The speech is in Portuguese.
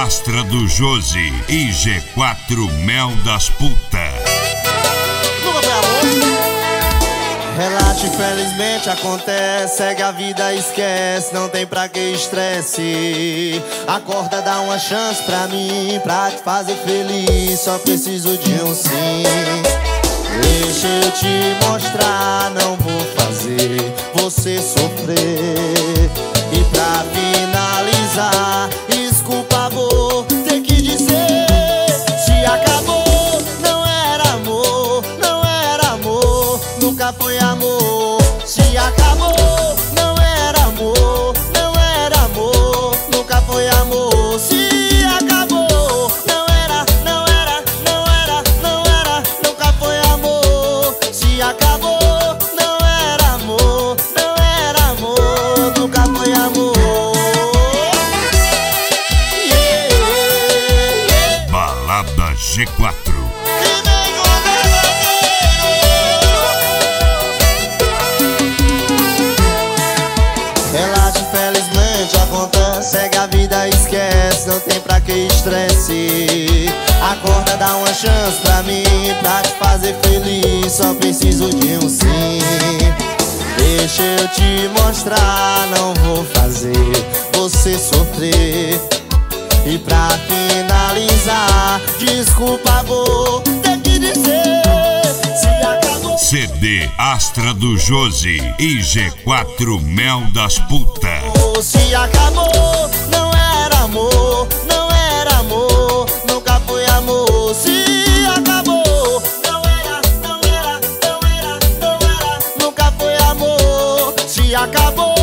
Astra do Josi e G4 Mel das Putas. Relaxa, infelizmente acontece, segue a vida, esquece, não tem pra que estresse. Acorda, dá uma chance pra mim, pra te fazer feliz, só preciso de um sim. Deixa eu te mostrar, não vou fazer você sofrer. E pra finalizar, desculpa, vou ter que dizer: se acabou, não era amor, não era amor, nunca foi amor. Se acabou, não era amor, não era amor, nunca foi amor. Se acabou, não era, não era, não era, não era, nunca foi amor. Se acabou, não era amor, não era amor, nunca foi amor. Balada G4. Relaxa, infelizmente acontece, segue a vida, esquece, não tem pra que estresse. Acorda, dá uma chance pra mim, pra te fazer feliz, só preciso de um sim. Deixa eu te mostrar, não vou fazer você sofrer. E pra finalizar, desculpa, vou ter que dizer: se acabou. CD Astra do Josi e G4 Mel das Putas. Se acabou, não era amor, não era amor, nunca foi amor. Se acabou, não era, não era, não era, não era, nunca foi amor. Se acabou.